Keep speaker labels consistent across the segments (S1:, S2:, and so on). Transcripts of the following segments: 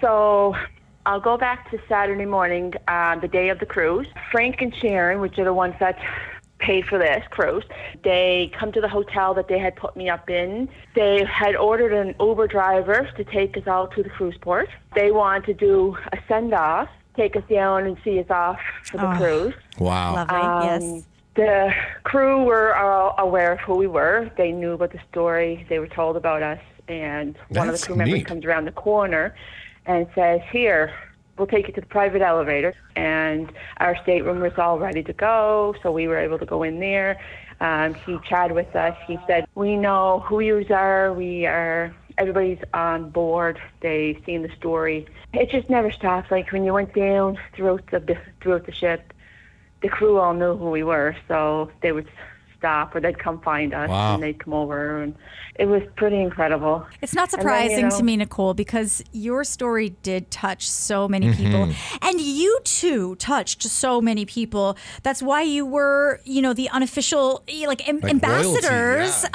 S1: So I'll go back to Saturday morning, the day of the cruise. Frank and Sharon, which are the ones that paid for this cruise, they come to the hotel that they had put me up in. They had ordered an Uber driver to take us out to the cruise port. They wanted to do a send-off, take us down and see us off for the cruise.
S2: Wow.
S3: Lovely, yes.
S1: The crew were all aware of who we were. They knew about the story. They were told about us. And one of the crew members comes around the corner and says, here, we'll take you to the private elevator. And our stateroom was all ready to go, so we were able to go in there. He chatted with us. He said, we know who you are. Everybody's on board. They've seen the story. It just never stops. Like when you went down throughout the ship, the crew all knew who we were, so they would stop or they'd come find us and they'd come over, and it was pretty incredible.
S3: It's not surprising to me, Nicole, because your story did touch so many people, and you too touched so many people. That's why you were, the unofficial ambassadors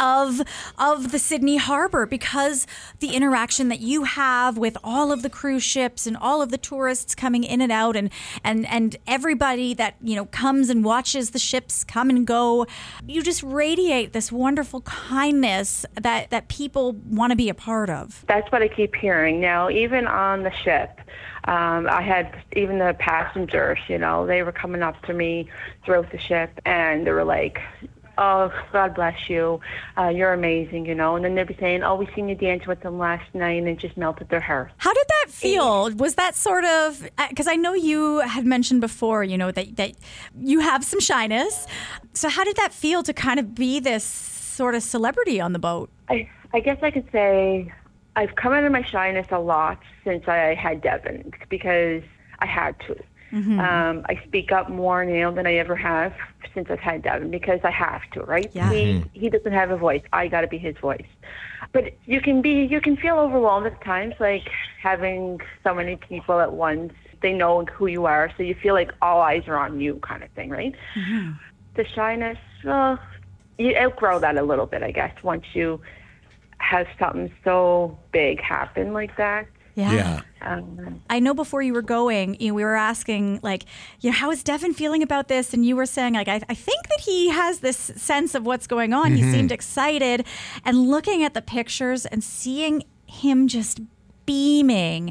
S3: of the Sydney Harbor, because the interaction that you have with all of the cruise ships and all of the tourists coming in and out, and everybody that comes and watches the ships come and go. You just radiate this wonderful kindness that people want to be a part of.
S1: That's what I keep hearing. Now, even on the ship, I had even the passengers, they were coming up to me throughout the ship, and they were like, oh, God bless you. You're amazing, And then they'd be saying, oh, we seen you dance with them last night, and it just melted their heart.
S3: How did that feel? Was that sort of, because I know you had mentioned before, that you have some shyness. So how did that feel to kind of be this sort of celebrity on the boat?
S1: I guess I could say I've come out of my shyness a lot since I had Devin, because I had to. I speak up more now than I ever have since I've had Devin, because I have to, right?
S3: Yeah.
S1: He doesn't have a voice. I got to be his voice. But you can feel overwhelmed at times, like having so many people at once. They know who you are, so you feel like all eyes are on you, kind of thing, right? The shyness, you outgrow that a little bit, I guess, once you have something so big happen like that.
S3: Yeah. I know before you were going, we were asking, how is Devin feeling about this? And you were saying, I think that he has this sense of what's going on. He seemed excited. And looking at the pictures and seeing him just beaming,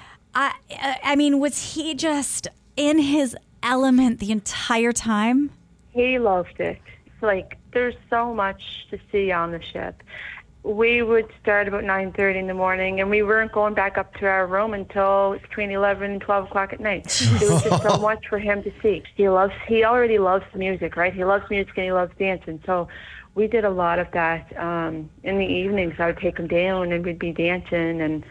S3: I mean, was he just in his element the entire time?
S1: He loved it. There's so much to see on the ship. We would start about 9:30 in the morning, and we weren't going back up to our room until between 11 and 12 o'clock at night. There was just so much for him to see. He already loves music, right? He loves music and he loves dancing. So we did a lot of that in the evenings. I would take him down and we'd be dancing, and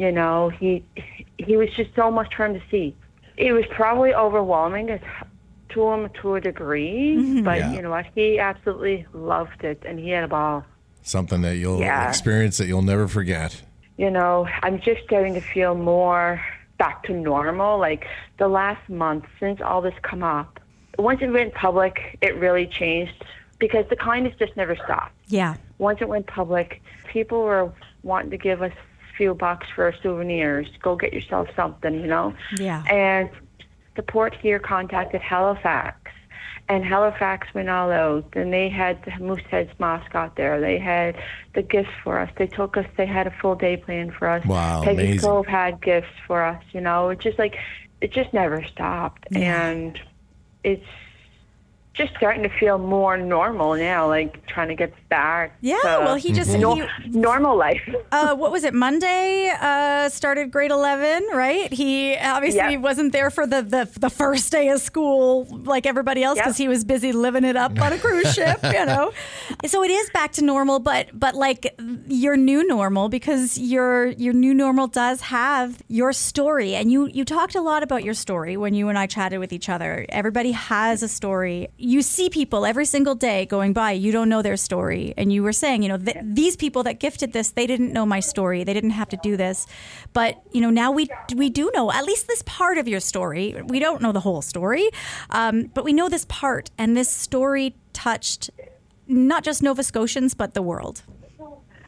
S1: he was just so much for him to see. It was probably overwhelming to him to a degree, but you know what? He absolutely loved it, and he had a ball.
S2: Something that you'll experience that you'll never forget.
S1: I'm just starting to feel more back to normal. Like the last month since all this come up, once it went public, it really changed because the kindness just never stopped.
S3: Yeah.
S1: Once it went public, people were wanting to give us a few bucks for souvenirs. Go get yourself something,
S3: Yeah.
S1: And the port here contacted Halifax. And Halifax went all out, and they had the Mooseheads mascot there. They had the gifts for us. They had a full day plan for us.
S2: Wow,
S1: Peggy's
S2: amazing.
S1: Cove had gifts for us, it just never stopped.
S3: Yeah.
S1: And it's just starting to feel more normal now, trying to get back to
S3: he just
S1: normal life.
S3: What was it, Monday started grade 11, right? He obviously wasn't there for the first day of school like everybody else because he was busy living it up on a cruise ship, So it is back to normal, but like your new normal, because your new normal does have your story. And you talked a lot about your story when you and I chatted with each other. Everybody has a story. You see people every single day going by, you don't know their story. And you were saying, these people that gifted this, they didn't know my story. They didn't have to do this. But, now we do know at least this part of your story. We don't know the whole story, but we know this part. And this story touched not just Nova Scotians, but the world.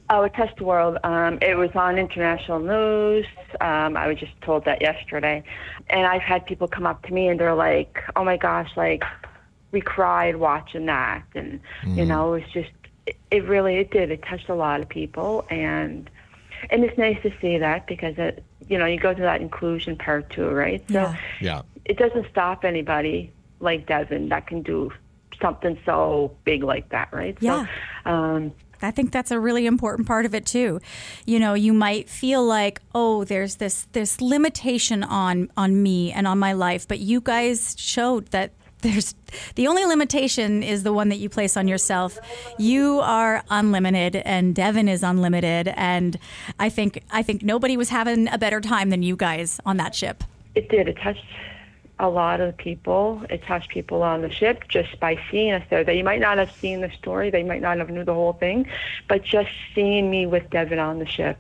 S1: Oh, it touched the world. It was on international news. I was just told that yesterday. And I've had people come up to me and they're like, oh my gosh, like, we cried watching that. And, you know, it was just, it did. It touched a lot of people. And it's nice to see that because, you know, you go to that inclusion part too, right? So
S2: yeah.
S1: It doesn't stop anybody like Devin that can do something so big like that, right?
S3: Yeah. So, I think that's a really important part of it too. You know, you might feel like, oh, there's this limitation on me and on my life, but you guys showed that the only limitation is the one that you place on yourself. You are unlimited, and Devin is unlimited, and I think nobody was having a better time than you guys on that ship.
S1: It did. It touched a lot of people. It touched people on the ship just by seeing us there. They might not have seen the story. They might not have knew the whole thing, but just seeing me with Devin on the ship,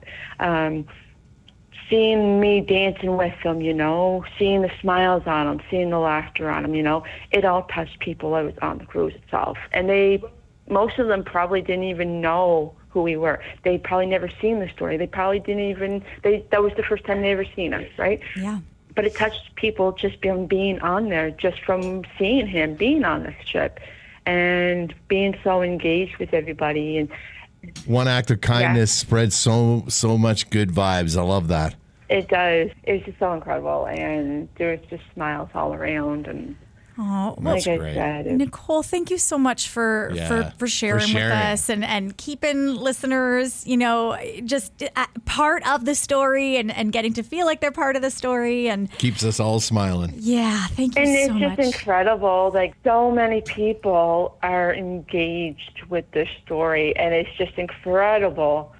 S1: seeing me dancing with them, you know, seeing the smiles on them, seeing the laughter on them, you know, it all touched people that was on the cruise itself. And most of them probably didn't even know who we were. They probably never seen the story. They probably didn't even, that was the first time they ever seen us, right?
S3: Yeah.
S1: But it touched people just being on there, just from seeing him being on this ship and being so engaged with everybody. And
S2: one act of kindness spreads so much good vibes. I love that.
S1: It does. It was just so incredible, and there was just smiles all around. And
S2: that's great.
S3: Nicole, thank you so much for sharing with us and keeping listeners, you know, just part of the story and getting to feel like they're part of the story, and
S2: keeps us all smiling.
S3: Yeah, thank you so much.
S1: And it's just incredible. Like, so many people are engaged with this story, and it's just incredible